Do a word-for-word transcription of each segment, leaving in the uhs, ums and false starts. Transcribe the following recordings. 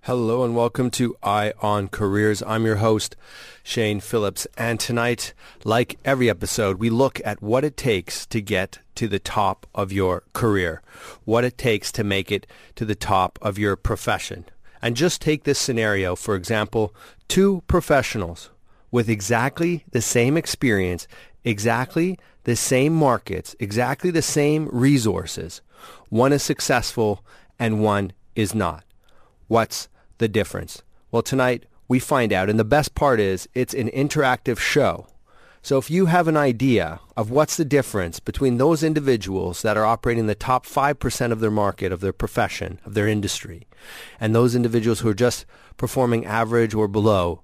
Hello and welcome to Eye on Careers. I'm your host, Shane Phillips, and tonight, like every episode, we look at what it takes to get to the top of your career, what it takes to make it to the top of your profession. And just take this scenario, for example, two professionals with exactly the same experience, exactly the same markets, exactly the same resources. One is successful and one is not. What's the difference? Well, tonight we find out, and the best part is it's an interactive show. So if you have an idea of what's the difference between those individuals that are operating in the top five percent of their market, of their profession, of their industry, and those individuals who are just performing average or below,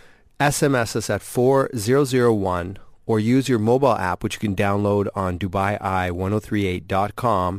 S M S us at four zero zero one or use your mobile app, which you can download on Dubai I ten thirty-eight dot com.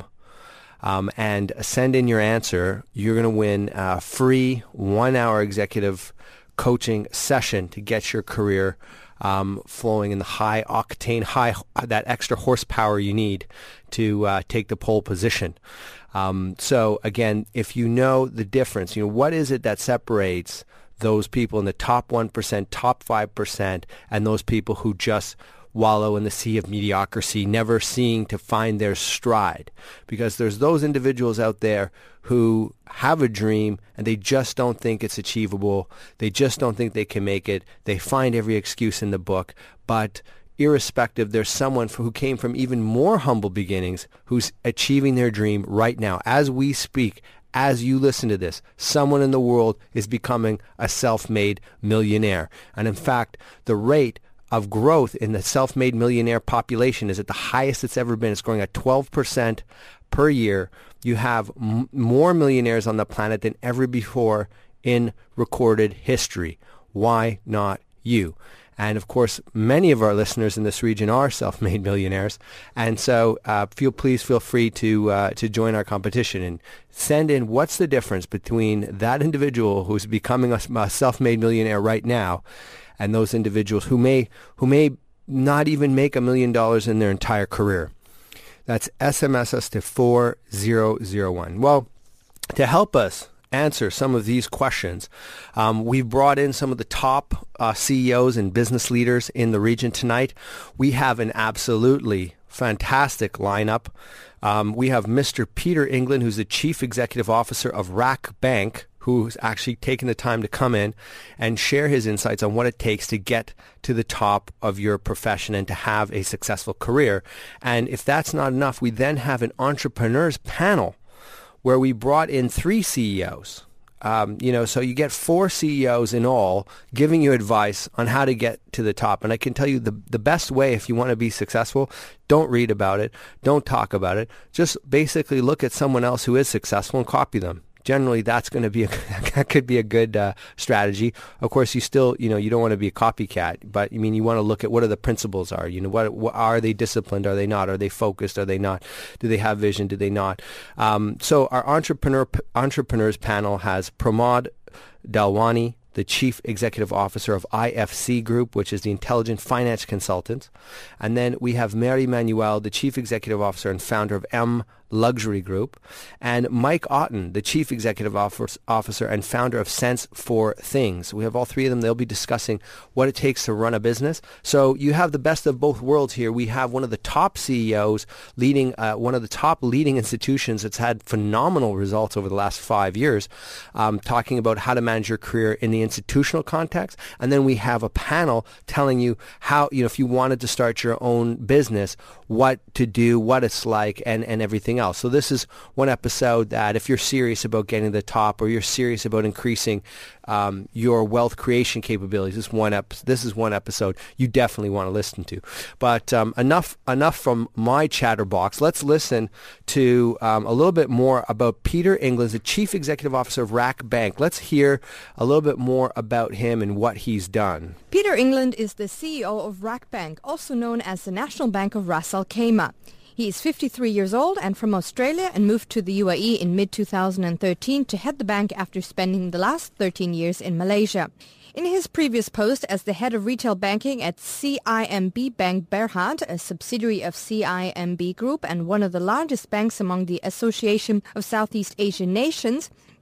Um, and send in your answer. You're going to win a free one-hour executive coaching session to get your career um, flowing in the high octane, high that extra horsepower you need to uh, take the pole position. Um, so again, if you know the difference, you know what is it that separates those people in the top one percent, top five percent, and those people who just wallow in the sea of mediocrity, never seeing to find their stride. Because there's those individuals out there who have a dream and they just don't think it's achievable. They just don't think they can make it. They find every excuse in the book. But irrespective, there's someone who came from even more humble beginnings who's achieving their dream right now. As we speak, as you listen to this, someone in the world is becoming a self-made millionaire. And in fact, the rate of growth in the self-made millionaire population is at the highest it's ever been. It's growing at twelve percent per year. You have m- more millionaires on the planet than ever before in recorded history. Why not you? And of course, many of our listeners in this region are self-made millionaires. And so uh, feel please feel free to uh, to join our competition and send in what's the difference between that individual who's becoming a, a self-made millionaire right now and those individuals who may who may not even make a million dollars in their entire career. That's S M S us to four zero zero one. Well, to help us answer some of these questions, um, we've brought in some of the top uh, C E Os and business leaders in the region tonight. We have an absolutely fantastic lineup. Um, we have Mister Peter England, who's the Chief Executive Officer of R A C Bank, who's actually taken the time to come in and share his insights on what it takes to get to the top of your profession and to have a successful career. And if that's not enough, we then have an entrepreneurs panel where we brought in three C E Os. Um, you know, so you get four C E Os in all giving you advice on how to get to the top. And I can tell you the the best way if you want to be successful, don't read about it, don't talk about it. Just basically look at someone else who is successful and copy them. Generally, that's going to be a, that could be a good uh, strategy. Of course, you still, you know, you don't want to be a copycat, but I mean, you want to look at what are the principles are. You know, what, what are they disciplined? Are they not? Are they focused? Are they not? Do they have vision? Do they not? Um, so our entrepreneur entrepreneurs panel has Pramod Dalwani, the Chief Executive Officer of I F C Group, which is the Intelligent Finance Consultant. And then we have Mary Manuel, the Chief Executive Officer and founder of M Luxury Group, and Mike Otten, the Chief Executive Officer and founder of Sense for Things. We have all three of them. They'll be discussing what it takes to run a business. So you have the best of both worlds here. We have one of the top C E Os leading uh, one of the top leading institutions that's had phenomenal results over the last five years, um, talking about how to manage your career in the institutional context. And then we have a panel telling you how, you know, if you wanted to start your own business, what to do, what it's like, and, and everything else. So this is one episode that if you're serious about getting to the top or you're serious about increasing um, your wealth creation capabilities, this one ep- this is one episode you definitely want to listen to. But um, enough enough from my chatterbox. Let's listen to um, a little bit more about Peter England, the Chief Executive Officer of R A C Bank. Let's hear a little bit more about him and what he's done. Peter England is the C E O of R A C Bank, also known as the National Bank of Ras Al Khaimah. He is fifty-three years old and from Australia and moved to the U A E in mid two thousand thirteen to head the bank after spending the last thirteen years in Malaysia. In his previous post as the head of retail banking at C I M B Bank Berhad, a subsidiary of C I M B Group and one of the largest banks among the Association of Southeast Asian Nations,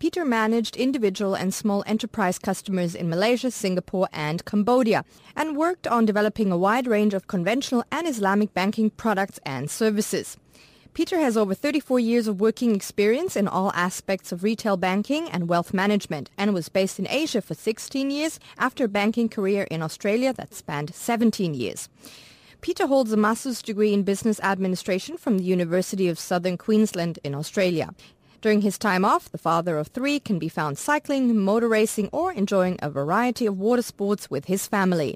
Peter managed individual and small enterprise customers in Malaysia, Singapore and Cambodia, and worked on developing a wide range of conventional and Islamic banking products and services. Peter has over thirty-four years of working experience in all aspects of retail banking and wealth management, and was based in Asia for sixteen years after a banking career in Australia that spanned seventeen years. Peter holds a master's degree in business administration from the University of Southern Queensland in Australia. During his time off, the father of three can be found cycling, motor racing, or enjoying a variety of water sports with his family.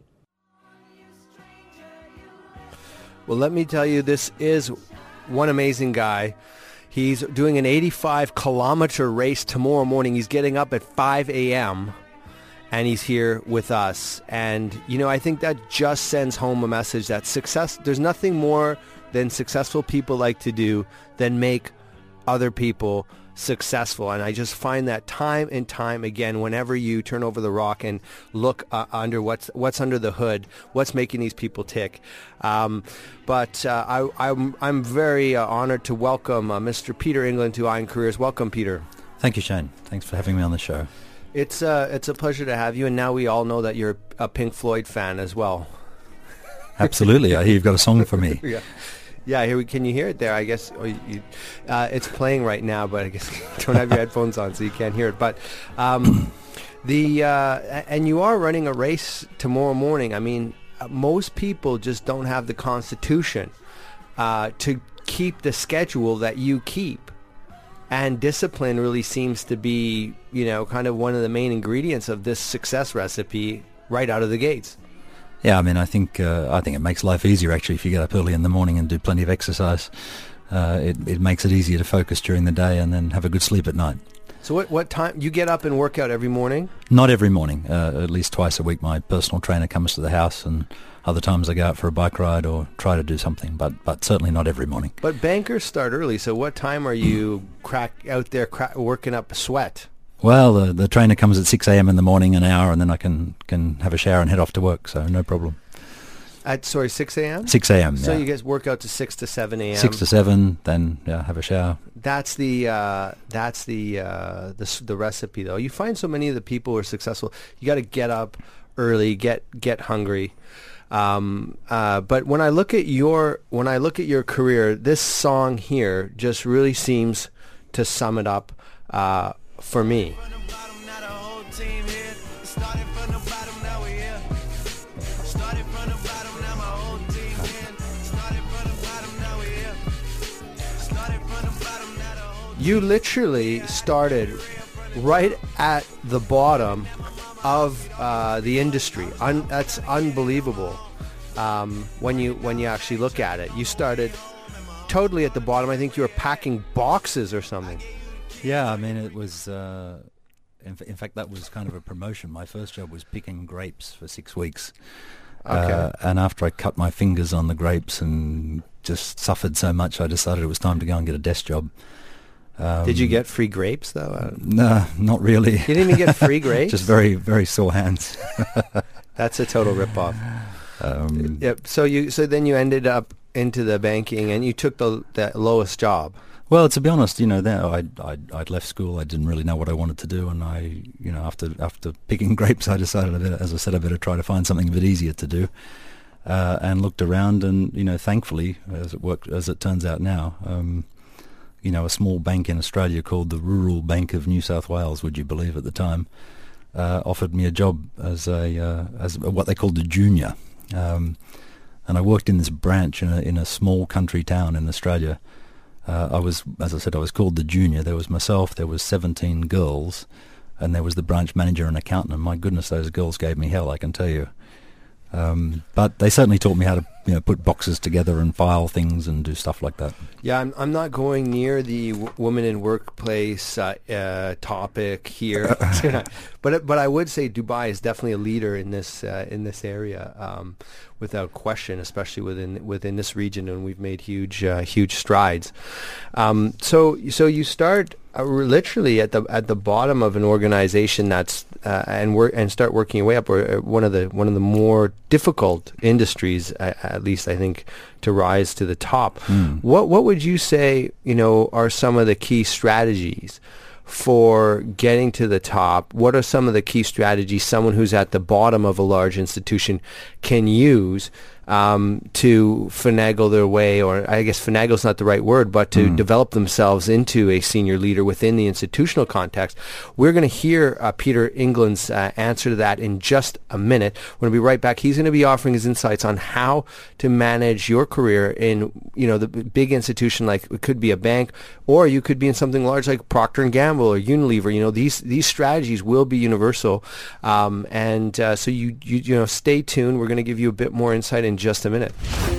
Well, let me tell you, this is one amazing guy. He's doing an eighty-five kilometer race tomorrow morning. He's getting up at five a.m. and he's here with us. And, you know, I think that just sends home a message that success, there's nothing more than successful people like to do than make other people successful. And I just find that time and time again, whenever you turn over the rock and look uh, under what's what's under the hood, what's making these people tick. Um, but uh, I, I'm, I'm very uh, honored to welcome uh, Mister Peter England to Ion Careers. Welcome, Peter. Thank you, Shane. Thanks for having me on the show. It's uh, it's a pleasure to have you. And now we all know that you're a Pink Floyd fan as well. Absolutely. I hear you've got a song for me. Yeah. Yeah, here we, can you hear it there? I guess oh, you, uh, it's playing right now, but I guess you don't have your headphones on, so you can't hear it. But um, the uh, and you are running a race tomorrow morning. I mean, uh, most people just don't have the constitution uh, to keep the schedule that you keep, and discipline really seems to be, you know, kind of one of the main ingredients of this success recipe right out of the gates. Yeah, I mean, I think uh, I think it makes life easier, actually, if you get up early in the morning and do plenty of exercise. Uh, it, it makes it easier to focus during the day and then have a good sleep at night. So what, what time, you get up and work out every morning? Not every morning. Uh, at least twice a week my personal trainer comes to the house, and other times I go out for a bike ride or try to do something, but, but certainly not every morning. But bankers start early, so what time are you crack out there crack, working up a sweat? Well, the, the trainer comes at six a.m. in the morning, an hour, and then I can, can have a shower and head off to work, so no problem. At, sorry, six a.m.? six a.m., So yeah. you guys work out to six to seven a.m.? six to seven, then yeah, have a shower. That's the uh, that's the, uh, the the recipe, though. You find so many of the people who are successful, you got to get up early, get get hungry. Um, uh, but when I look at your when I look at your career, this song here just really seems to sum it up uh, for me. You literally started right at the bottom of uh, the industry. Un- that's unbelievable. Um, when you when you actually look at it, you started totally at the bottom. I think you were packing boxes or something. Yeah, I mean, it was. Uh, in, f- in fact, that was kind of a promotion. My first job was picking grapes for six weeks. Okay. Uh, and after I cut my fingers on the grapes and just suffered so much, I decided it was time to go and get a desk job. Um, Did you get free grapes, though? Uh, No, not really. You didn't even get free grapes? Just very, very sore hands. That's a total ripoff. Um, Yep. So you, so then you ended up into the banking, and you took the, the lowest job. Well, to be honest, you know, then I'd, I'd, I'd left school. I didn't really know what I wanted to do, and I, you know, after after picking grapes, I decided, I better, as I said, I better try to find something a bit easier to do, uh, and looked around, and you know, thankfully, as it worked, as it turns out now, um, you know, a small bank in Australia called the Rural Bank of New South Wales, would you believe, at the time, uh, offered me a job as a uh, as what they called a junior, um, and I worked in this branch in a in a small country town in Australia. Uh, I was, as I said, I was called the junior. There was myself, there was seventeen girls, and there was the branch manager and accountant. And my goodness, those girls gave me hell, I can tell you. Um, but they certainly taught me how to, you know, put boxes together and file things and do stuff like that. Yeah, I'm I'm not going near the w- woman in workplace uh, uh, topic here, but but I would say Dubai is definitely a leader in this uh, in this area, um, without question, especially within within this region, and we've made huge uh, huge strides. Um, so so you start uh, literally at the at the bottom of an organization that's uh, and work and start working your way up, or uh, one of the one of the more difficult industries, uh, at least I think, to rise to the top. Mm. What what would you say, you know, are some of the key strategies for getting to the top? What are some of the key strategies someone who's at the bottom of a large institution can use um, to finagle their way, or I guess finagle is not the right word, but to mm. develop themselves into a senior leader within the institutional context? We're going to hear uh, Peter England's uh, answer to that in just a minute. We're going to be right back. He's going to be offering his insights on how to manage your career in, you know, the big institution, like it could be a bank, or you could be in something large like Procter and Gamble or Unilever. You know, these these strategies will be universal, um, and uh, so you, you you know stay tuned. We're going to give you a bit more insight in just a minute.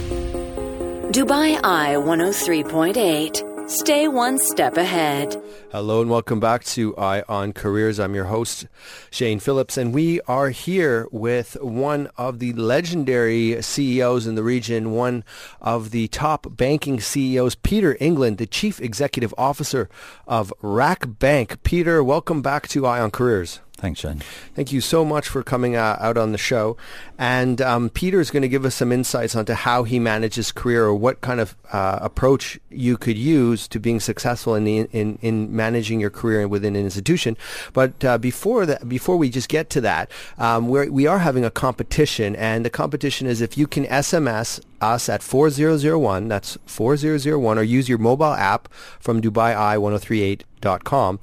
Dubai Eye one oh three point eight. Stay one step ahead. Hello and welcome back to Eye on Careers. I'm your host, Shane Phillips, and we are here with one of the legendary C E Os in the region, one of the top banking C E Os, Peter England, the Chief Executive Officer of R A C Bank. Peter, welcome back to Eye on Careers. Thanks, Shane. Thank you so much for coming uh, out on the show. And um, Peter is going to give us some insights onto how he manages his career, or what kind of uh, approach you could use to being successful in the, in, in managing your career within an institution. But uh, before that, before we just get to that, um, we're, we are having a competition, and the competition is if you can S M S us at four zero zero one, that's four zero zero one, or use your mobile app from Dubai Eye one oh three eight dot com,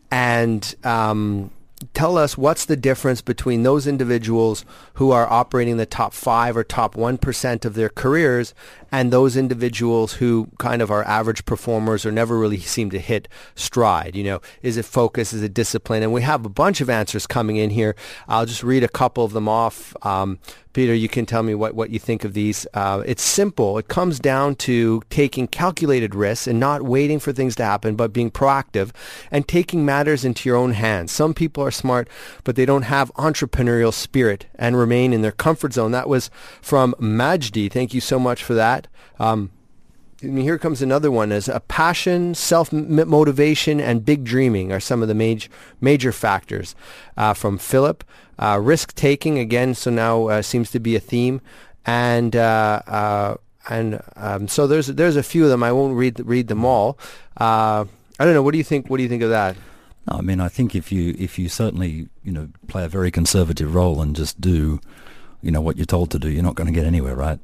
and um, tell us what's the difference between those individuals who are operating the top five or top one percent of their careers and those individuals who kind of are average performers or never really seem to hit stride. You know, is it focus? Is it discipline? And we have a bunch of answers coming in here. I'll just read a couple of them off. Um, Peter, you can tell me what, what you think of these. Uh, it's simple. It comes down to taking calculated risks and not waiting for things to happen, but being proactive and taking matters into your own hands. Some people are smart, but they don't have entrepreneurial spirit and remain in their comfort zone. That was from Majdi. Thank you so much for that. Um, and here comes another one. As a passion, self-motivation, and big dreaming are some of the major major factors. Uh, from Philip, uh, risk-taking again. So now uh, seems to be a theme, and uh, uh, and um, so there's there's a few of them. I won't read read them all. Uh, I don't know. What do you think? What do you think of that? No, I mean, I think if you if you certainly you know play a very conservative role and just do, you know, what you're told to do, you're not going to get anywhere, right?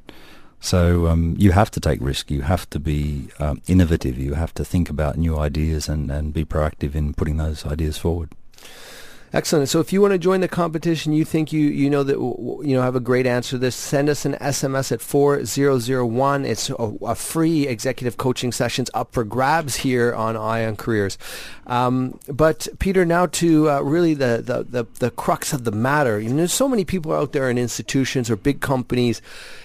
So um, you have to take risk. You have to be um, innovative. You have to think about new ideas and, and be proactive in putting those ideas forward. Excellent. So if you want to join the competition, you think you you know that you know have a great answer to this, send us an S M S at four zero zero one. It's a, a free executive coaching sessions up for grabs here on Eye on Careers. Um, but Peter, now to uh, really the, the, the, the crux of the matter. You know, there's so many people out there in institutions or big companies,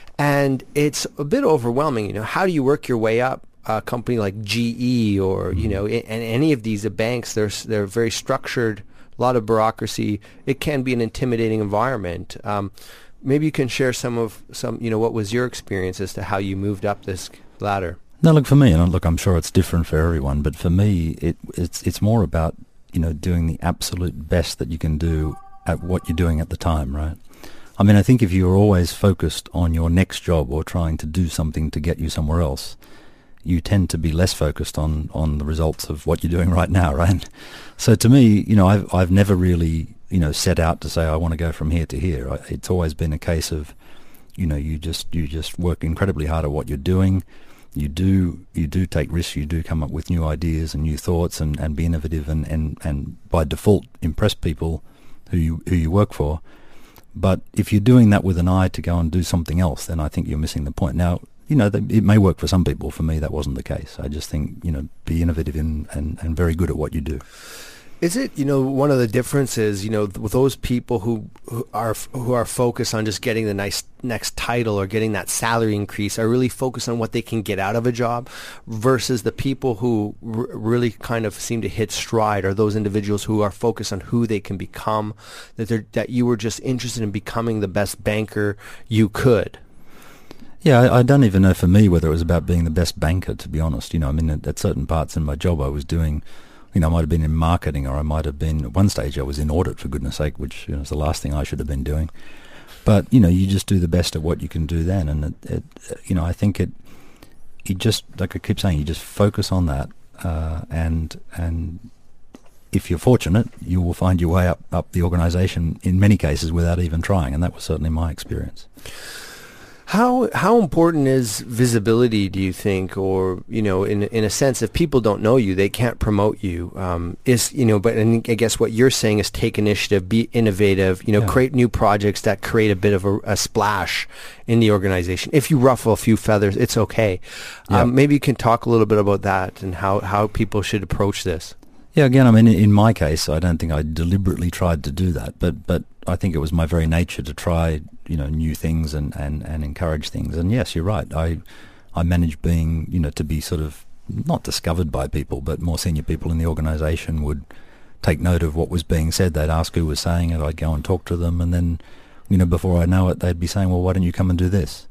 and it's a bit overwhelming. You know, how do you work your way up? A company like G E or, you know, and any of these banks, they're, they're very structured, a lot of bureaucracy. It can be an intimidating environment. Um, maybe you can share some of some, you know, what was your experience as to how you moved up this ladder? No, look, for me, and look, I'm sure it's different for everyone, but for me, it, it's it's more about, you know, doing the absolute best that you can do at what you're doing at the time, right? I mean, I think if you're always focused on your next job or trying to do something to get you somewhere else, you tend to be less focused on, on the results of what you're doing right now, right? So to me, you know, I've I've never really, you know, set out to say I want to go from here to here. I, it's always been a case of, you know, you just you just work incredibly hard at what you're doing. You do you do take risks. You do come up with new ideas and new thoughts and, and be innovative and, and, and by default impress people who you who you work for. But if you're doing that with an eye to go and do something else, then I think you're missing the point. Now, you know, it may work for some people. For me, that wasn't the case. I just think, you know, be innovative in, and, and very good at what you do. Is it, you know, one of the differences, you know, with those people who, who are who are focused on just getting the nice next title or getting that salary increase, are really focused on what they can get out of a job, versus the people who r- really kind of seem to hit stride, or those individuals who are focused on who they can become, that they're, that you were just interested in becoming the best banker you could? Yeah, I, I don't even know for me whether it was about being the best banker, to be honest. You know, I mean, at, at certain parts in my job I was doing, you know, I might have been in marketing, or I might have been, at one stage I was in audit, for goodness sake, which, you know, is the last thing I should have been doing. But, you know, you just do the best at what you can do then. And, it, it, you know, I think it, you just, like I keep saying, you just focus on that uh, and and if you're fortunate, you will find your way up, up the organisation in many cases without even trying, and that was certainly my experience. How how important is visibility, do you think, or, you know, in in a sense, if people don't know you, they can't promote you? Um, is, you know, but and I guess what you're saying is take initiative, be innovative, you know, Yeah. create new projects that create a bit of a, a splash in the organization. If you ruffle a few feathers, it's okay. Yeah. Um, maybe you can talk a little bit about that and how, how people should approach this. Yeah, again, I mean, in my case, I don't think I deliberately tried to do that, but but I think it was my very nature to try, you know, new things and, and, and encourage things. And yes, you're right. I I managed being, you know, to be sort of not discovered by people, but more senior people in the organisation would take note of what was being said. They'd ask who was saying it. I'd go and talk to them, and then, you know, before I know it, they'd be saying, "Well, why don't you come and do this?"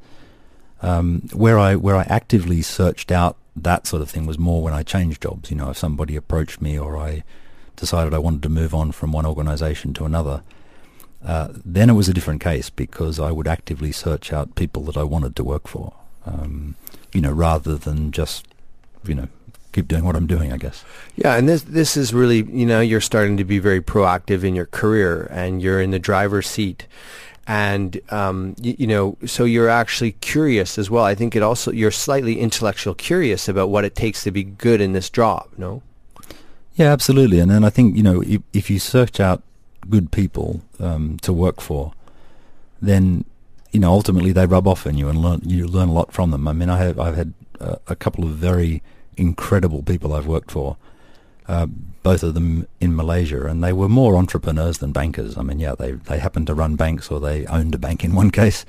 Um, where I where I actively searched out that sort of thing was more when I changed jobs. You know, if somebody approached me or I decided I wanted to move on from one organisation to another, uh, then it was a different case, because I would actively search out people that I wanted to work for, um, you know, rather than just, you know, keep doing what I'm doing, I guess. Yeah, and this this is really, you know, you're starting to be very proactive in your career, and you're in the driver's seat. And, um, you, you know, so you're actually curious as well. I think it also, you're slightly intellectual curious about what it takes to be good in this job, no? Yeah, absolutely. And then I think, you know, if, if you search out good people um, to work for, then, you know, ultimately they rub off on you and learn, you learn a lot from them. I mean, I have, I've had uh, a couple of very incredible people I've worked for, uh, both of them in Malaysia, and they were more entrepreneurs than bankers. I mean, yeah, they, they happened to run banks, or they owned a bank in one case.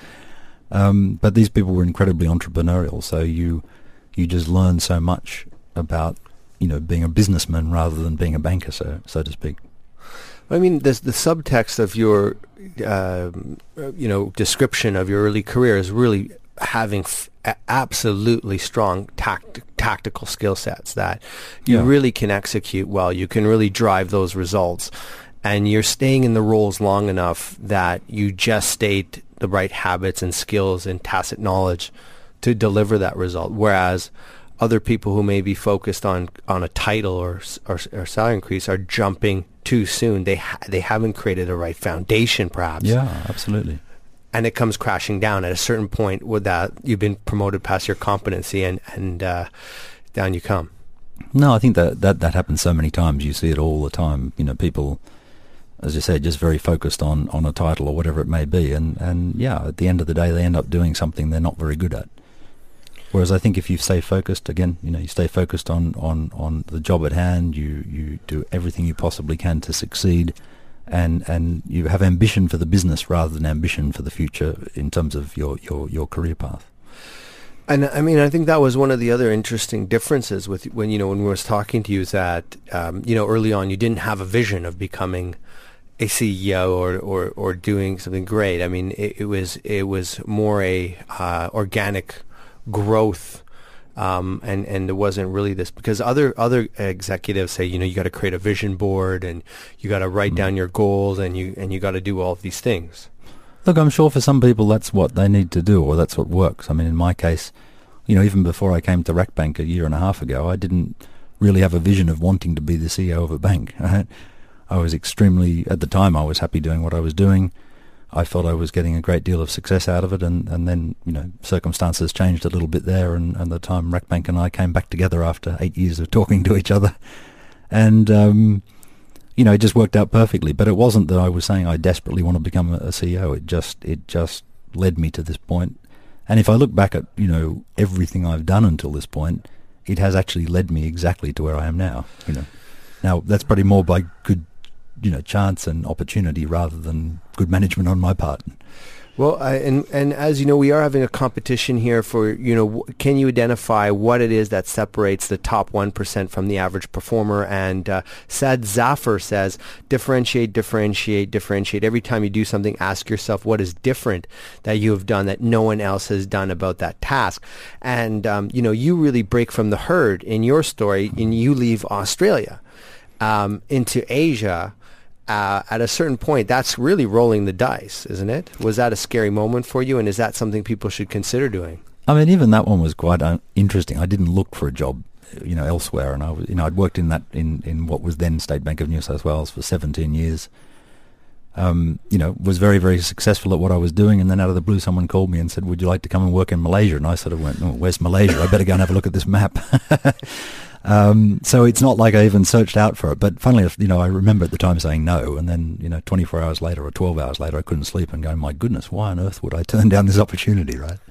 Um, but these people were incredibly entrepreneurial, so you you just learn so much about, you know, being a businessman rather than being a banker, so so to speak. I mean, the the subtext of your, uh, you know, description of your early career is really having f- absolutely strong tact- tactical skill sets that you Yeah. really can execute well. You can really drive those results, and you're staying in the roles long enough that you gestate the right habits and skills and tacit knowledge to deliver that result. Whereas other people who may be focused on, on a title or, or or salary increase are jumping too soon. They ha- they haven't created a right foundation, perhaps. Yeah, absolutely. And it comes crashing down at a certain point with that you've been promoted past your competency, and and uh, down you come. No, I think that, that that happens so many times. You see it all the time. You know, people, as you said, just very focused on, on a title or whatever it may be, and, and yeah, at the end of the day, they end up doing something they're not very good at. Whereas I think if you stay focused, again, you know, you stay focused on, on, on the job at hand, you, you do everything you possibly can to succeed, and and you have ambition for the business rather than ambition for the future in terms of your, your, your career path. And I mean, I think that was one of the other interesting differences with when, you know, when we was talking to you, is that, um, you know, early on you didn't have a vision of becoming a C E O or, or, or doing something great. I mean, it, it was it was more a uh, organic growth, um, and and there wasn't really this, because other other executives say, you know, you got to create a vision board and you got to write mm-hmm. down your goals, and you and you got to do all of these things. Look, I'm sure for some people that's what they need to do, or that's what works. I mean, in my case, you know, even before I came to RACBank a year and a half ago, I didn't really have a vision of wanting to be the C E O of a bank. Right? I was extremely, at the time, I was happy doing what I was doing. I felt I was getting a great deal of success out of it, and, and then, you know, circumstances changed a little bit there, and, and the time RACBank and I came back together after eight years of talking to each other. And, um, you know, it just worked out perfectly. But it wasn't that I was saying I desperately want to become a, a C E O. It just, it just led me to this point. And if I look back at, you know, everything I've done until this point, it has actually led me exactly to where I am now, you know. Now, that's probably more by good, you know, chance and opportunity rather than good management on my part. Well, I, and and as you know, we are having a competition here for, you know, w- can you identify what it is that separates the top one percent from the average performer? And uh, Saad Zafar says, differentiate, differentiate, differentiate. Every time you do something, ask yourself what is different that you have done that no one else has done about that task. And, um, you know, you really break from the herd in your story, and you leave Australia um, into Asia. Uh, at a certain point, that's really rolling the dice, isn't it? Was that a scary moment for you, and is that something people should consider doing? I mean, even that one was quite uh, interesting. I didn't look for a job you know, elsewhere. And I was, you know, I'd worked in that in, in what was then State Bank of New South Wales for seventeen years. Um, you know, was very, very successful at what I was doing, and then out of the blue someone called me and said, would you like to come and work in Malaysia? And I sort of went, oh, where's Malaysia? I better go and have a look at this map. um, so it's not like I even searched out for it. But funnily enough, you know, I remember at the time saying no, and then, you know, twenty-four hours later or twelve hours later, I couldn't sleep and going, my goodness, why on earth would I turn down this opportunity, right?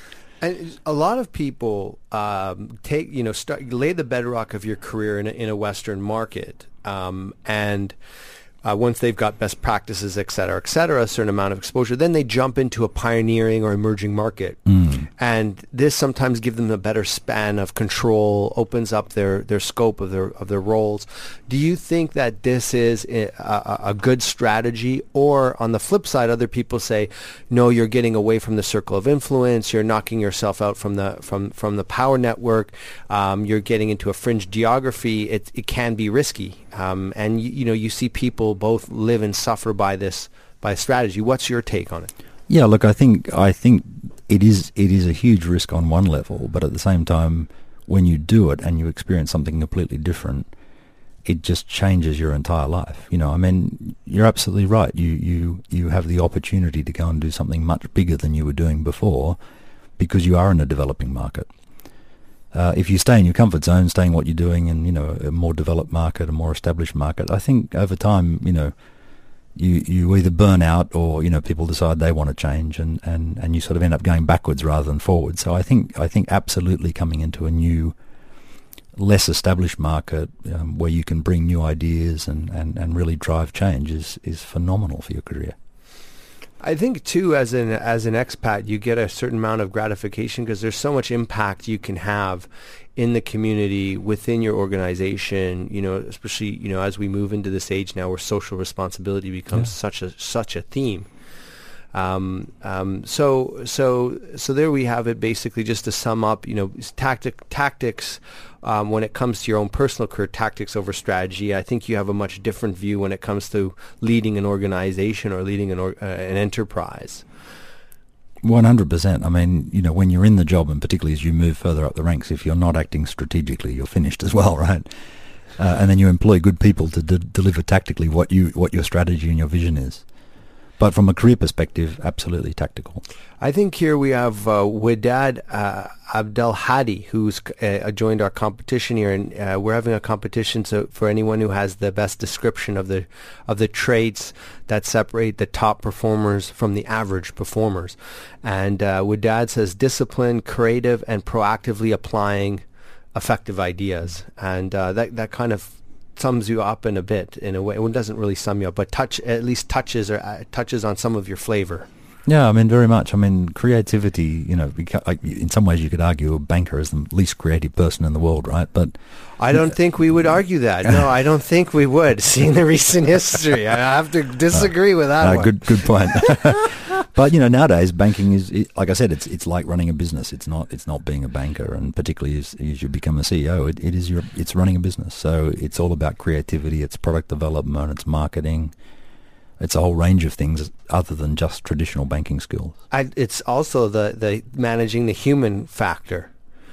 And a lot of people um, take, you know, start, lay the bedrock of your career in a, in a Western market, um, and Uh, once they've got best practices, et cetera, et cetera, a certain amount of exposure, then they jump into a pioneering or emerging market. Mm. And this sometimes gives them a better span of control, opens up their, their scope of their of their roles. Do you think that this is a, a, a good strategy? Or on the flip side, other people say, no, you're getting away from the circle of influence, you're knocking yourself out from the from, from the power network, um, you're getting into a fringe geography, it, it can be risky. Um, and, you, you know, you see people both live and suffer by this by strategy. What's your take on it? Yeah, look, I think I think it is it is a huge risk on one level, but at the same time, when you do it and you experience something completely different, it just changes your entire life. You know, I mean, you're absolutely right. You you you have the opportunity to go and do something much bigger than you were doing before, because you are in a developing market. Uh, if you stay in your comfort zone, staying what you're doing in, you know, a more developed market, a more established market, I think over time, you know, you, you either burn out or, you know, people decide they want to change, and, and, and you sort of end up going backwards rather than forward. So I think I think absolutely coming into a new, less established market um, where you can bring new ideas and, and, and really drive change is, is phenomenal for your career. I think too, as an as an expat, you get a certain amount of gratification because there's so much impact you can have in the community, within your organization. You know, especially, you know, as we move into this age now where social responsibility becomes yeah. such a such a theme. Um, um, so so so there we have it. Basically, just to sum up, you know, tactic tactics. Um, when it comes to your own personal career, tactics over strategy. I think you have a much different view when it comes to leading an organization or leading an or, uh, an enterprise. one hundred percent. I mean, you know, when you're in the job, and particularly as you move further up the ranks, if you're not acting strategically, you're finished as well, right? Uh, and then you employ good people to d- deliver tactically what you what your strategy and your vision is. But from a career perspective, absolutely tactical. I think here we have uh, Wadad uh, Abdelhadi, who's uh, joined our competition here, and uh, we're having a competition so for anyone who has the best description of the of the traits that separate the top performers from the average performers. And uh, Wadad says discipline, creative, and proactively applying effective ideas, and uh, that that kind of sums you up in a bit, in a way. It doesn't really sum you up, but touch at least touches or uh, touches on some of your flavor. Yeah, I mean, very much. I mean, creativity, you know, beca- like, in some ways you could argue a banker is the least creative person in the world, right? But I don't think we would argue that. No, I don't think we would, seeing the recent history. I have to disagree uh, with that uh, one. Good, good point. But, you know, nowadays banking is, it, like I said, it's it's like running a business. It's not it's not being a banker, and particularly as, as you become a C E O, it, it is your it's running a business. So it's all about creativity. It's product development. It's marketing. It's a whole range of things other than just traditional banking skills. I, it's also the, the managing the human factor,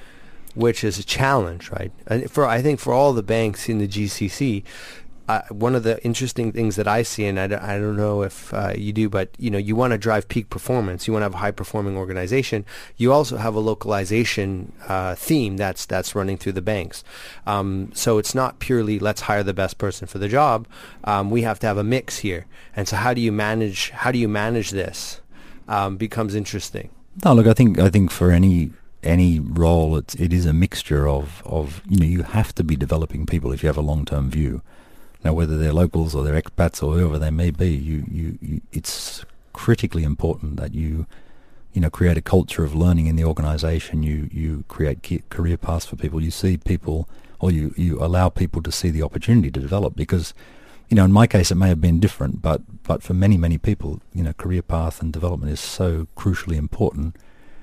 which is a challenge, right? And for I think for all the banks in the G C C, uh, one of the interesting things that I see, and I, d- I don't know if uh, you do, but you know, you want to drive peak performance. You want to have a high-performing organization. You also have a localization uh, theme that's that's running through the banks. Um, so it's not purely let's hire the best person for the job. Um, we have to have a mix here. And so, how do you manage? How do you manage this? Um, becomes interesting. No, look, I think I think for any any role, it's it is a mixture of of you know you have to be developing people if you have a long-term view. Now, whether they're locals or they're expats or whoever they may be, you, you, you it's critically important that you you know create a culture of learning in the organisation. You you create ke- career paths for people. You see people, or you you allow people to see the opportunity to develop, because. You know, in my case, it may have been different, but, but for many, many people, you know, career path and development is so crucially important.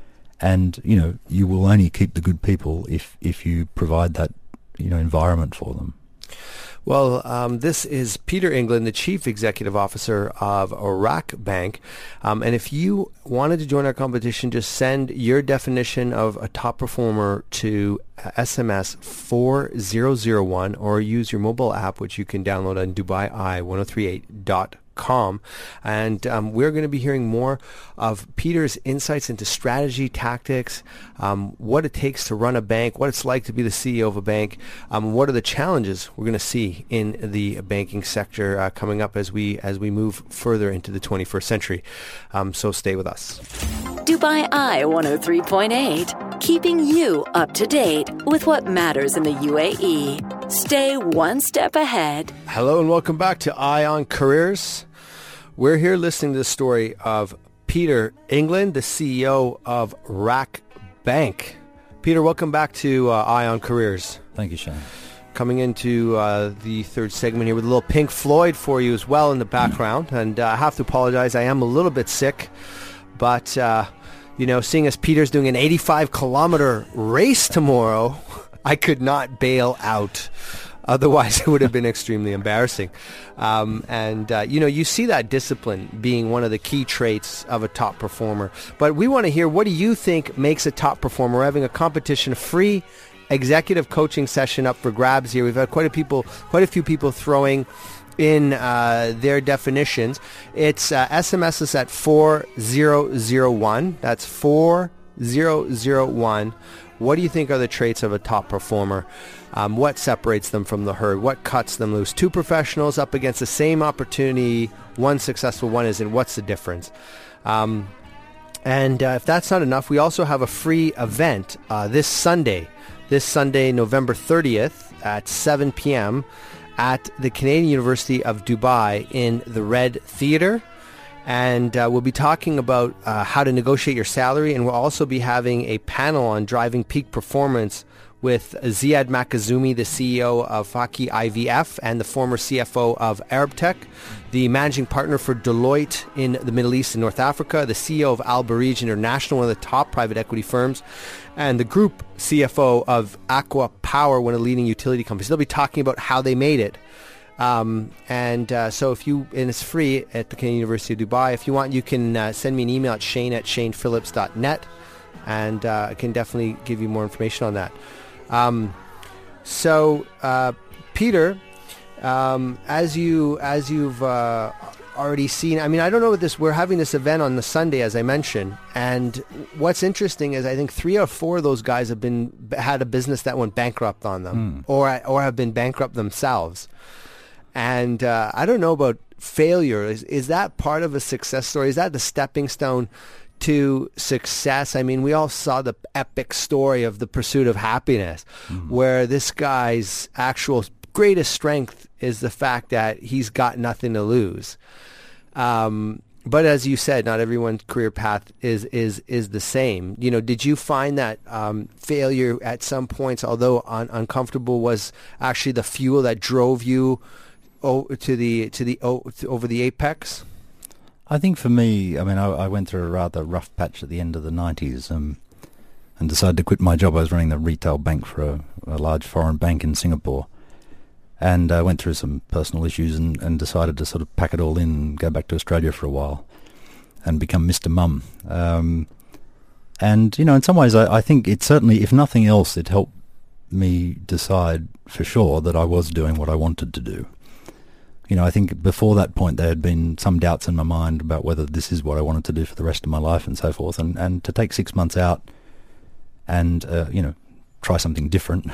And, you know, you will only keep the good people if, if you provide that, you know, environment for them. Well, um, this is Peter England, the Chief Executive Officer of RAC Bank. Um, and if you wanted to join our competition, just send your definition of a top performer to uh, S M S four zero zero one or use your mobile app, which you can download on Dubai I ten thirty-eight dot com. Com. And um, we're going to be hearing more of Peter's insights into strategy, tactics, um, what it takes to run a bank, what it's like to be the C E O of a bank, um, what are the challenges we're going to see in the banking sector uh, coming up as we as we move further into the twenty-first century. Um, so stay with us. Dubai I one oh three point eight, keeping you up to date with what matters in the U A E. Stay one step ahead. Hello and welcome back to Eye on Careers. We're here listening to the story of Peter England, the C E O of RAC Bank. Peter, welcome back to uh, Eye on Careers. Thank you, Shane. Coming into uh, the third segment here with a little Pink Floyd for you as well in the background. And uh, I have to apologize, I am a little bit sick. But, uh, you know, seeing as Peter's doing an eighty-five kilometer race tomorrow, I could not bail out. Otherwise, it would have been extremely embarrassing. Um, and, uh, you know, you see that discipline being one of the key traits of a top performer. But we want to hear, what do you think makes a top performer? We're having a competition, a free executive coaching session up for grabs here. We've had quite a people, quite a few people throwing in uh, their definitions. It's uh, S M S us at four zero zero one. That's four zero zero one. What do you think are the traits of a top performer? Um, what separates them from the herd? What cuts them loose? Two professionals up against the same opportunity. One successful, one isn't. What's the difference? Um, and uh, if that's not enough, we also have a free event uh, this Sunday. This Sunday, November thirtieth at seven p.m. at the Canadian University of Dubai in the Red Theatre. And uh, we'll be talking about uh, how to negotiate your salary, and we'll also be having a panel on driving peak performance with Ziad Makazumi, the C E O of Faki I V F and the former C F O of ArabTech, the managing partner for Deloitte in the Middle East and North Africa, the C E O of Al Barij International, one of the top private equity firms, and the group C F O of Aqua Power, one of the leading utility companies. They'll be talking about how they made it. Um, and uh, so if you, and it's free at the Canadian University of Dubai. If you want, you can uh, send me an email at shane at shane phillips dot net, and uh, I can definitely give you more information on that. Um, so, uh, Peter, um, as you as you've uh, already seen, I mean, I don't know what this. We're having this event on the Sunday, as I mentioned, and what's interesting is I think three or four of those guys have been had a business that went bankrupt on them, mm. or or have been bankrupt themselves. And uh, I don't know about failure. Is is that part of a success story? Is that the stepping stone to success? I mean, we all saw the epic story of The Pursuit of Happiness, mm. where this guy's actual greatest strength is the fact that he's got nothing to lose. Um, but as you said, not everyone's career path is is is the same. You know, did you find that um, failure at some points, although un- uncomfortable, was actually the fuel that drove you oh, to the to the oh, to, over the apex? I think for me, I mean, I, I went through a rather rough patch at the end of the nineties um, and decided to quit my job. I was running the retail bank for a, a large foreign bank in Singapore. And I uh, went through some personal issues and, and decided to sort of pack it all in and go back to Australia for a while and become Mister Mum. Um, and, you know, in some ways, I, I think it certainly, if nothing else, it helped me decide for sure that I was doing what I wanted to do. You know, I think before that point there had been some doubts in my mind about whether this is what I wanted to do for the rest of my life and so forth. And, and to take six months out and, uh, you know, try something different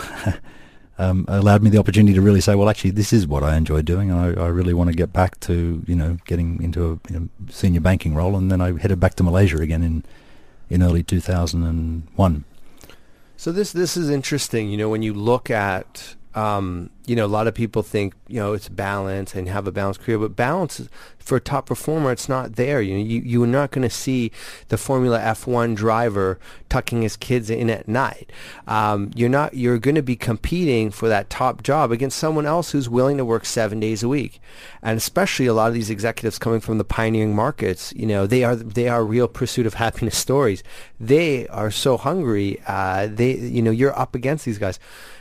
um, allowed me the opportunity to really say, well, actually, this is what I enjoy doing. And I, I really want to get back to, you know, getting into a you know, senior banking role. And then I headed back to Malaysia again in, in early two thousand one. So this this is interesting, you know, when you look at... Um, you know, a lot of people think, you know, it's balance and have a balanced career, but balance for a top performer, it's not there. You know, you, you're not going to see the Formula F one driver tucking his kids in at night. Um, you're not, you're going to be competing for that top job against someone else who's willing to work seven days a week. And especially a lot of these executives coming from the pioneering markets, you know, they are, they are real pursuit of happiness stories. They are so hungry. Uh, they, you know, you're up against these guys.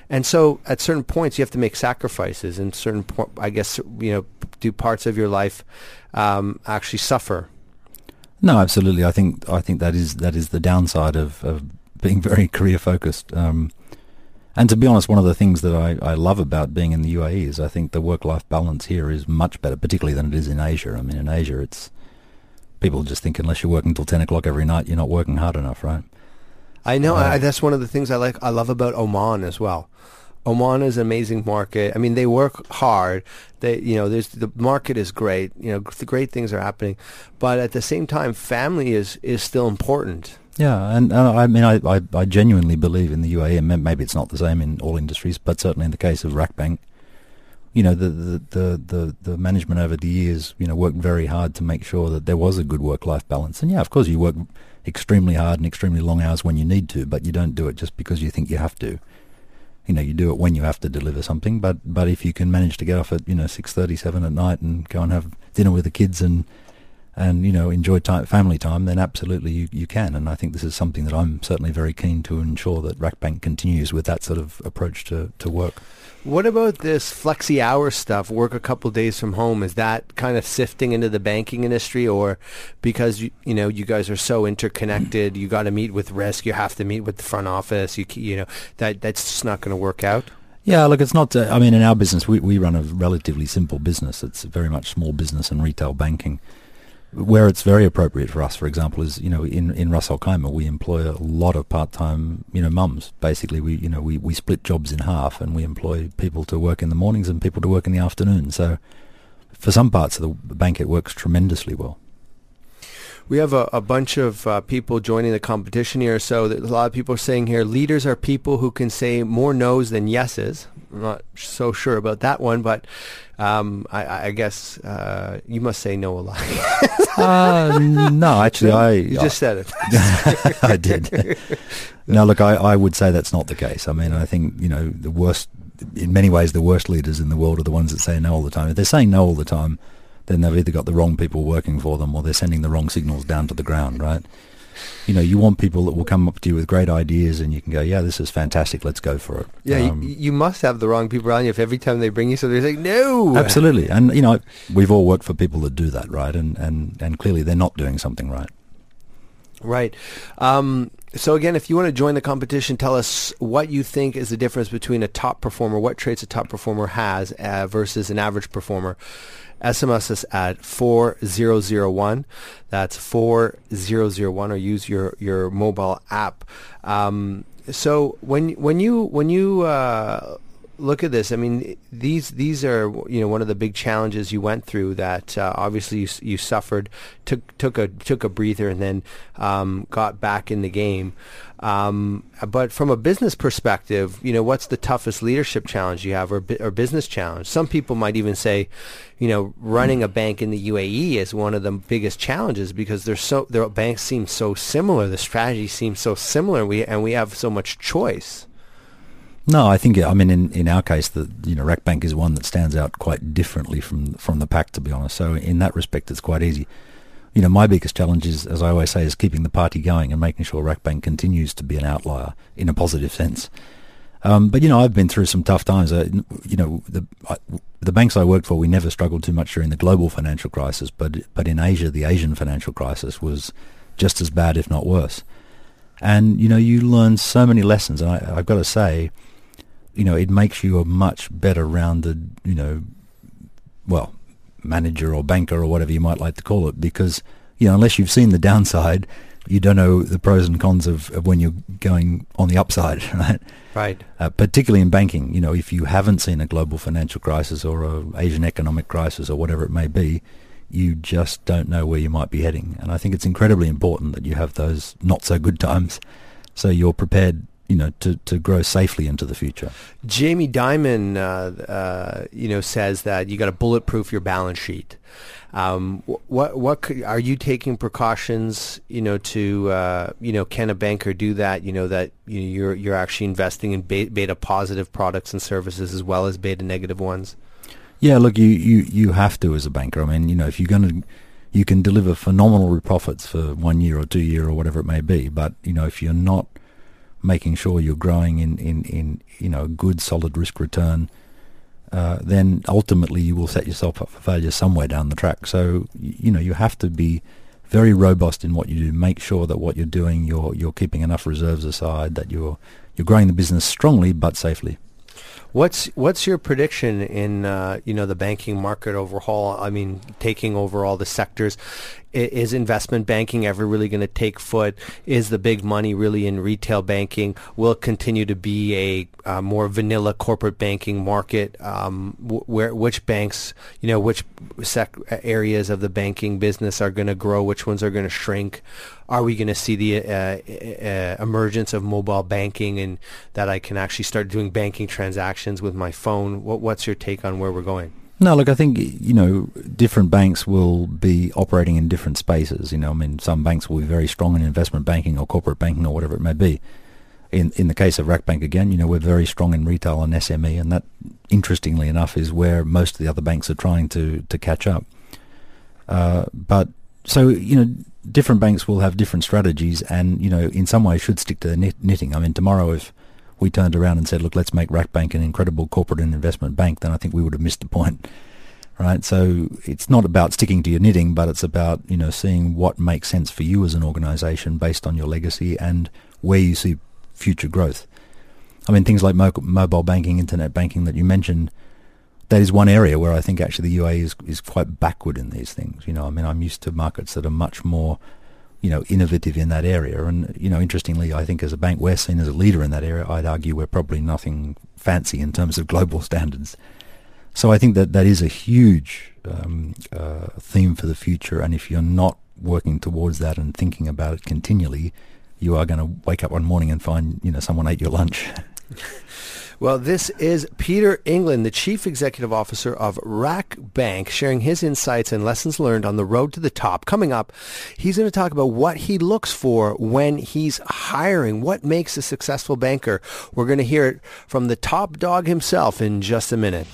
And so at certain points you have to make sacrifices, and certain po- I guess, you know, do parts of your life um, actually suffer? No, absolutely. I think I think that is that is the downside of, of being very career focused. Um, and to be honest, one of the things that I, I love about being in the U A E is I think the work-life balance here is much better, particularly than it is in Asia. I mean, in Asia, it's people just think unless you're working till ten o'clock every night, you're not working hard enough, right? I know. Uh, I, that's one of the things I like. I love about Oman as well. Oman is an amazing market. I mean, they work hard. They, you know, there's the market is great. You know, the great things are happening, but at the same time, family is is still important. Yeah, and uh, I mean, I, I I genuinely believe in the U A E, and maybe it's not the same in all industries, but certainly in the case of RAKBank, you know, the the, the, the the management over the years, you know, worked very hard to make sure that there was a good work-life balance. And yeah, of course, you work extremely hard and extremely long hours when you need to, but you don't do it just because you think you have to. You know, you do it when you have to deliver something, but but if you can manage to get off at, you know, six thirty, seven at night and go and have dinner with the kids and and you know enjoy time, family time, then absolutely you, you can. And I think this is something that I'm certainly very keen to ensure that RAKBank continues with that sort of approach to, to work. What about this flexi hour stuff? Work a couple days from home. Is that kind of sifting into the banking industry, or because you, you know you guys are so interconnected, you got to meet with risk, you have to meet with the front office. You you know that that's just not going to work out. Yeah, look, it's not. Uh, I mean, in our business, we we run a relatively simple business. It's very much small business and retail banking. Where it's very appropriate for us, for example, is, you know, in, in Ras Al Khaimah, we employ a lot of part-time, you know, mums. Basically, we, you know, we, we split jobs in half, and we employ people to work in the mornings and people to work in the afternoon. So for some parts of the bank, it works tremendously well. We have a, a bunch of uh, people joining the competition here. So a lot of people are saying here, leaders are people who can say more no's than yeses. I'm not so sure about that one, but um, I, I guess uh, you must say no a lot. uh, no, actually, I... You just I, said it. I did. No, look, I, I would say that's not the case. I mean, I think, you know, the worst, in many ways, the worst leaders in the world are the ones that say no all the time. If they're saying no all the time, then they've either got the wrong people working for them or they're sending the wrong signals down to the ground, right? You know, you want people that will come up to you with great ideas and you can go, yeah, this is fantastic, let's go for it. Yeah, um, you, you must have the wrong people around you if every time they bring you something, they're like, no! Absolutely. And, you know, we've all worked for people that do that, right? And, and, and clearly they're not doing something right. Right. Um, so again, if you want to join the competition, tell us what you think is the difference between a top performer, what traits a top performer has uh, versus an average performer. S M S us at four zero zero one. That's four zero zero one, or use your, your mobile app. Um, so when when you when you uh, look at this, I mean, these these are, you know, one of the big challenges you went through that uh, obviously you you suffered, took took a took a breather, and then um, got back in the game. Um, but from a business perspective, you know, what's the toughest leadership challenge you have, or, or business challenge? Some people might even say, you know, running a bank in the U A E is one of the biggest challenges because they're so their banks seem so similar, the strategy seems so similar, and we and we have so much choice. No, I think, I mean, in, in our case, the you know RAKBank is one that stands out quite differently from from the pack, to be honest. So in that respect, it's quite easy. You know, my biggest challenge is, as I always say, is keeping the party going and making sure RAKBank continues to be an outlier in a positive sense. Um, but, you know, I've been through some tough times. Uh, you know, the I, the banks I worked for, we never struggled too much during the global financial crisis, but but in Asia, the Asian financial crisis was just as bad, if not worse. And, you know, you learn so many lessons. And I, I've got to say, you know, it makes you a much better rounded, you know, well, manager or banker or whatever you might like to call it, because, you know, unless you've seen the downside, you don't know the pros and cons of, of when you're going on the upside, right? Right. Uh, particularly in banking, you know, if you haven't seen a global financial crisis or a Asian economic crisis or whatever it may be, you just don't know where you might be heading. And I think it's incredibly important that you have those not so good times so you're prepared, you know, to, to grow safely into the future. Jamie Dimon, uh, uh, you know, says that you got to bulletproof your balance sheet. Um, what what could, are you taking precautions, you know, to uh, you know, can a banker do that? You know, that you know, you're you're actually investing in beta, beta positive products and services as well as beta negative ones. Yeah, look, you, you, you have to as a banker. I mean, you know, if you're going to, you can deliver phenomenal profits for one year or two year or whatever it may be, but you know, if you're not making sure you're growing in, in, in you know, a good, solid risk return, uh, then ultimately you will set yourself up for failure somewhere down the track. So, you know, you have to be very robust in what you do. Make sure that what you're doing, you're you're keeping enough reserves aside, that you're you're growing the business strongly but safely. What's what's your prediction in uh, you know the banking market overhaul? I mean, taking over all the sectors. I, is investment banking ever really going to take foot? Is the big money really in retail banking? Will it continue to be a uh, more vanilla corporate banking market? Um, wh- where which banks, you know, which sec- areas of the banking business are going to grow? Which ones are going to shrink? Are we going to see the uh, uh, emergence of mobile banking and that I can actually start doing banking transactions with my phone? What, what's your take on where we're going? No, look, I think, you know, different banks will be operating in different spaces. You know, I mean, some banks will be very strong in investment banking or corporate banking or whatever it may be. In in the case of RACBank, again, you know, we're very strong in retail and S M E, and that, interestingly enough, is where most of the other banks are trying to, to catch up. Uh, but, so, you know, different banks will have different strategies and, you know, in some ways should stick to their knit- knitting. I mean, tomorrow if we turned around and said, look, let's make RACBank an incredible corporate and investment bank, then I think we would have missed the point, right? So it's not about sticking to your knitting, but it's about, you know, seeing what makes sense for you as an organization based on your legacy and where you see future growth. I mean, things like mo- mobile banking, internet banking that you mentioned, that is one area where I think actually the U A E is, is quite backward in these things. You know, I mean, I'm used to markets that are much more, you know, innovative in that area. And, you know, interestingly, I think as a bank, we're seen as a leader in that area. I'd argue we're probably nothing fancy in terms of global standards. So I think that that is a huge um, uh, theme for the future. And if you're not working towards that and thinking about it continually, you are going to wake up one morning and find, you know, someone ate your lunch. Well, this is Peter England, the Chief Executive Officer of RACBank, sharing his insights and lessons learned on the road to the top. Coming up, he's going to talk about what he looks for when he's hiring, what makes a successful banker. We're going to hear it from the top dog himself in just a minute.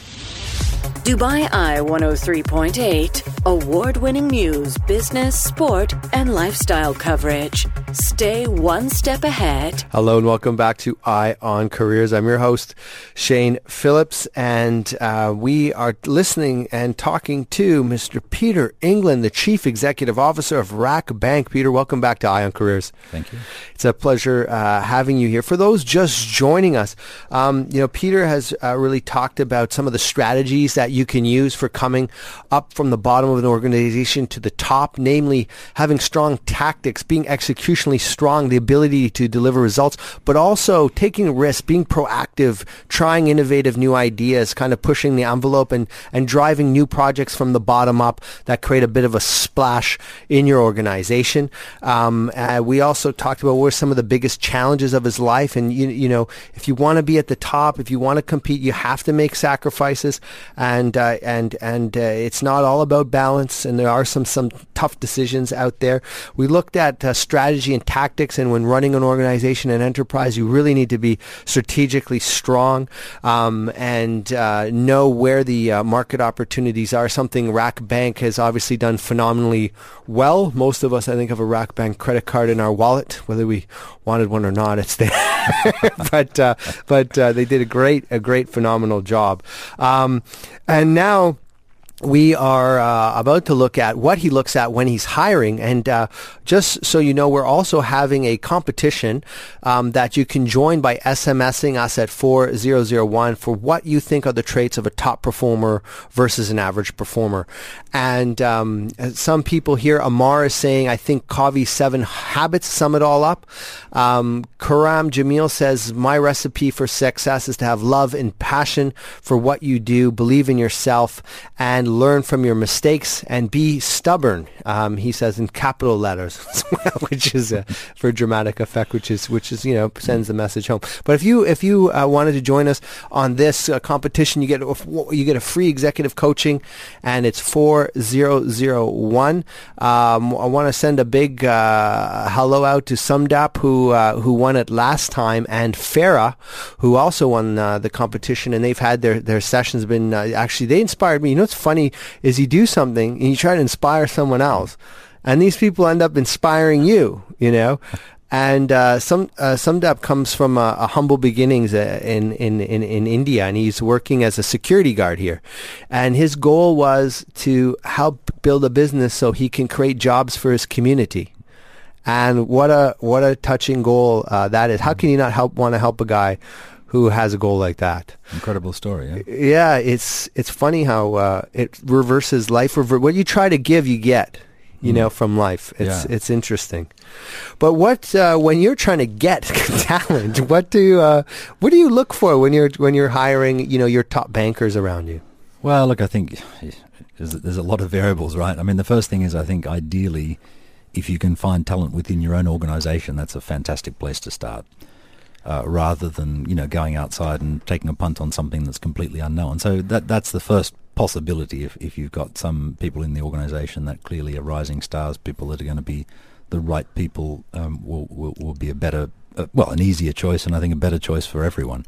Dubai Eye one oh three point eight, award-winning news, business, sport, and lifestyle coverage. Stay one step ahead. Hello and welcome back to Eye on Careers. I'm your host, Shane Phillips, and uh, we are listening and talking to Mister Peter England, the Chief Executive Officer of RACBank. Peter, welcome back to Eye on Careers. Thank you. It's a pleasure uh, having you here. For those just joining us, um, you know, Peter has uh, really talked about some of the strategies that you can use for coming up from the bottom of an organization to the top, namely having strong tactics, being executionally strong, the ability to deliver results, but also taking risks, being proactive, trying innovative new ideas, kind of pushing the envelope and, and driving new projects from the bottom up that create a bit of a splash in your organization. Um, uh, we also talked about what were some of the biggest challenges of his life. And, you, you know, if you want to be at the top, if you want to compete, you have to make sacrifices. And And uh, and and uh, it's not all about balance, and there are some some tough decisions out there. We looked at uh, strategy and tactics, and when running an organization and enterprise, you really need to be strategically strong um, and uh, know where the uh, market opportunities are. Something RACBank has obviously done phenomenally well. Most of us, I think, have a RACBank credit card in our wallet, whether we wanted one or not. It's there, but uh, but uh, they did a great a great phenomenal job. Um, And now we are uh, about to look at what he looks at when he's hiring. And uh, just so you know, we're also having a competition um, that you can join by SMSing us at four thousand one for what you think are the traits of a top performer versus an average performer. And um, some people here, Amar is saying, I think Covey's seven habits sum it all up. Um, Karam Jamil says, my recipe for success is to have love and passion for what you do, believe in yourself, and learn from your mistakes and be stubborn. Um, he says in capital letters as well, which is uh, for dramatic effect, which is which is you know sends the message home. But if you if you uh, wanted to join us on this uh, competition, you get you get a free executive coaching, and it's four thousand one. Um, I want to send a big uh, hello out to Sumdap who uh, who won it last time, and Farah who also won uh, the competition, and they've had their their sessions been uh, actually they inspired me. You know what's funny is you do something and you try to inspire someone else, and these people end up inspiring you, you know. And uh, some uh, Sumdap comes from a, a humble beginnings uh, in, in, in, in India, and he's working as a security guard here. And his goal was to help build a business so he can create jobs for his community. And what a what a touching goal uh, that is. How can you not help want to help a guy who has a goal like that? Incredible story. Yeah, yeah it's it's funny how uh, it reverses life. Rever- what you try to give, you get. You mm. know, from life. It's yeah. it's interesting. But what uh, when you're trying to get talent, what do uh, what do you look for when you're when you're hiring? You know, your top bankers around you. Well, look, I think there's, there's a lot of variables, right? I mean, the first thing is, I think ideally, if you can find talent within your own organization, that's a fantastic place to start, uh, rather than, you know, going outside and taking a punt on something that's completely unknown. So that that's the first possibility. If, if you've got some people in the organization that clearly are rising stars, people that are going to be the right people, um, will, will will be a better, uh, well, an easier choice, and I think a better choice for everyone.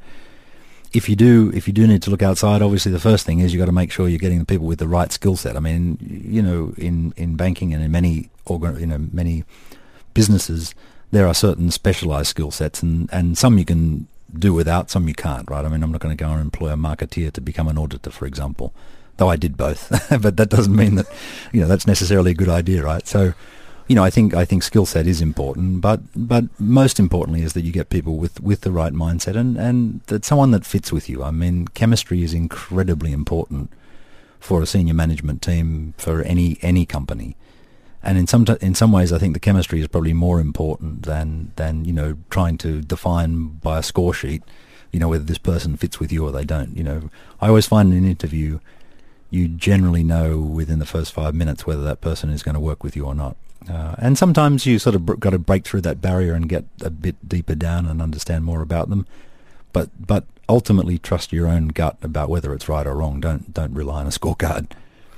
If you do, if you do need to look outside, obviously the first thing is you got to make sure you're getting the people with the right skill set. I mean, you know, in, in banking and in many organ, you know, many businesses, there are certain specialized skill sets, and, and some you can do without, some you can't, right? I mean, I'm not going to go and employ a marketeer to become an auditor, for example, though I did both, but that doesn't mean that, you know, that's necessarily a good idea, right? So, you know, I think I think skill set is important, but but most importantly is that you get people with, with the right mindset, and, and that someone that fits with you. I mean, chemistry is incredibly important for a senior management team for any any company, and in some t- in some ways, I think the chemistry is probably more important than than you know trying to define by a score sheet, you know, whether this person fits with you or they don't. You know, I always find in an interview, you generally know within the first five minutes whether that person is going to work with you or not. Uh, and sometimes you sort of br- got to break through that barrier and get a bit deeper down and understand more about them. But but ultimately trust your own gut about whether it's right or wrong. Don't don't rely on a scorecard.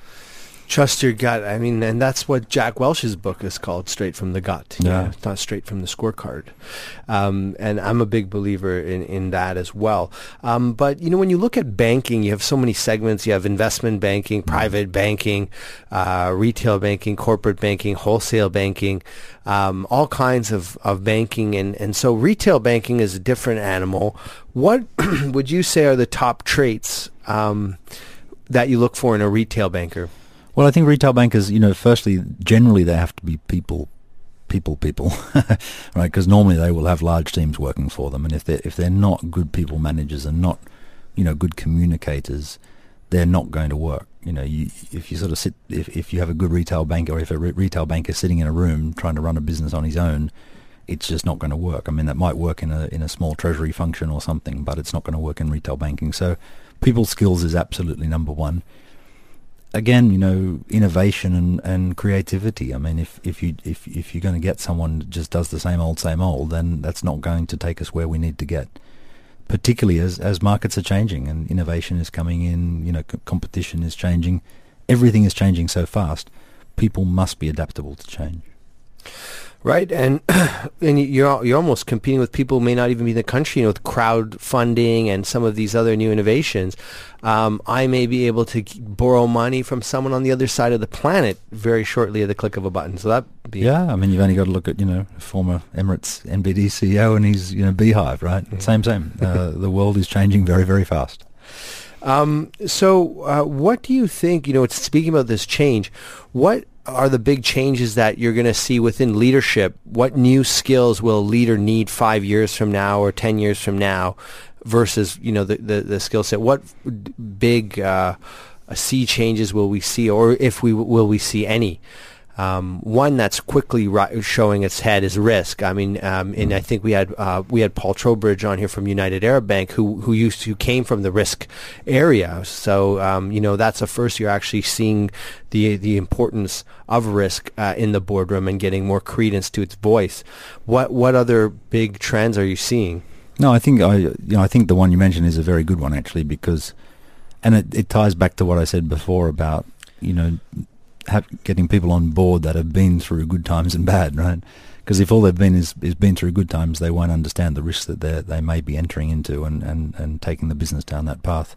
Trust your gut. I mean, and that's what Jack Welch's book is called, Straight from the Gut. Yeah. You know, it's not straight from the scorecard. Um, and I'm a big believer in, in that as well. Um, but, you know, when you look at banking, you have so many segments. You have investment banking, private banking, uh, retail banking, corporate banking, wholesale banking, um, all kinds of, of banking. And, and so retail banking is a different animal. What would you say are the top traits um, that you look for in a retail banker? Well, I think retail bankers, you know, firstly, generally they have to be people, people, people, right? Because normally they will have large teams working for them, and if they if they're not good people managers and not, you know, good communicators, they're not going to work. You know, you, if you sort of sit, if if you have a good retail banker, or if a re- retail banker sitting in a room trying to run a business on his own, it's just not going to work. I mean, that might work in a in a small treasury function or something, but it's not going to work in retail banking. So, people skills is absolutely number one. Again, you know, innovation and, and creativity. I mean, if, if you if if you're going to get someone that just does the same old same old, then that's not going to take us where we need to get. Particularly as as markets are changing and innovation is coming in, you know, c- competition is changing, everything is changing so fast. People must be adaptable to change. Right, and and you're you're almost competing with people who may not even be in the country. You know, with crowdfunding and some of these other new innovations, um, I may be able to borrow money from someone on the other side of the planet very shortly at the click of a button. So that be yeah. I mean, you've only got to look at, you know, former Emirates N B D C E O and his, you know, beehive, right? Yeah. Same, same. Uh, the world is changing very, very fast. Um, so, uh, what do you think? You know, it's speaking about this change. What are the big changes that you're going to see within leadership? What new skills will a leader need five years from now or ten years from now versus, you know, the, the, the skill set? What big uh, sea changes will we see, or if we will we see any? Um, one that's quickly ri- showing its head is risk. I mean, um, and I think we had uh, we had Paul Trowbridge on here from United Arab Bank, who who used to came from the risk area. So um, you know, that's the first you're actually seeing the the importance of risk uh, in the boardroom and getting more credence to its voice. What what other big trends are you seeing? No, I think I you know I think the one you mentioned is a very good one actually, because, and it, it ties back to what I said before about, you know, have, getting people on board that have been through good times and bad, right? Because if all they've been is, is been through good times, they won't understand the risks that they they may be entering into and, and, and taking the business down that path.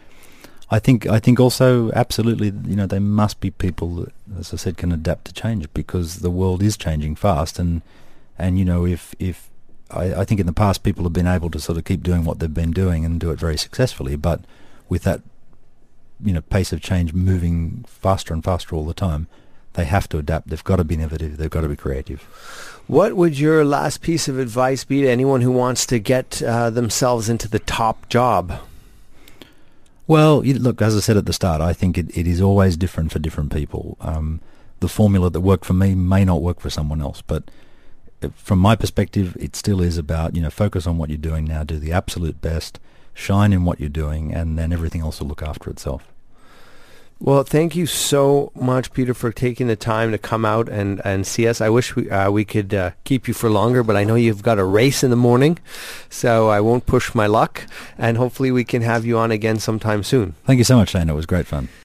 I think I think also absolutely, you know, they must be people that, as I said, can adapt to change, because the world is changing fast, and And, you know, if, if I, I think in the past people have been able to sort of keep doing what they've been doing and do it very successfully, but with that, you know, pace of change moving faster and faster all the time, they have to adapt. They've got to be innovative. They've got to be creative. What would your last piece of advice be to anyone who wants to get uh, themselves into the top job? Well, you, look, as I said at the start, I think it, it is always different for different people. Um, the formula that worked for me may not work for someone else, but from my perspective, it still is about, you know, focus on what you're doing now, do the absolute best, shine in what you're doing, and then everything else will look after itself. Well, thank you so much, Peter, for taking the time to come out and, and see us. I wish we uh, we could uh, keep you for longer, but I know you've got a race in the morning, so I won't push my luck, and hopefully we can have you on again sometime soon. Thank you so much, Shane. It was great fun.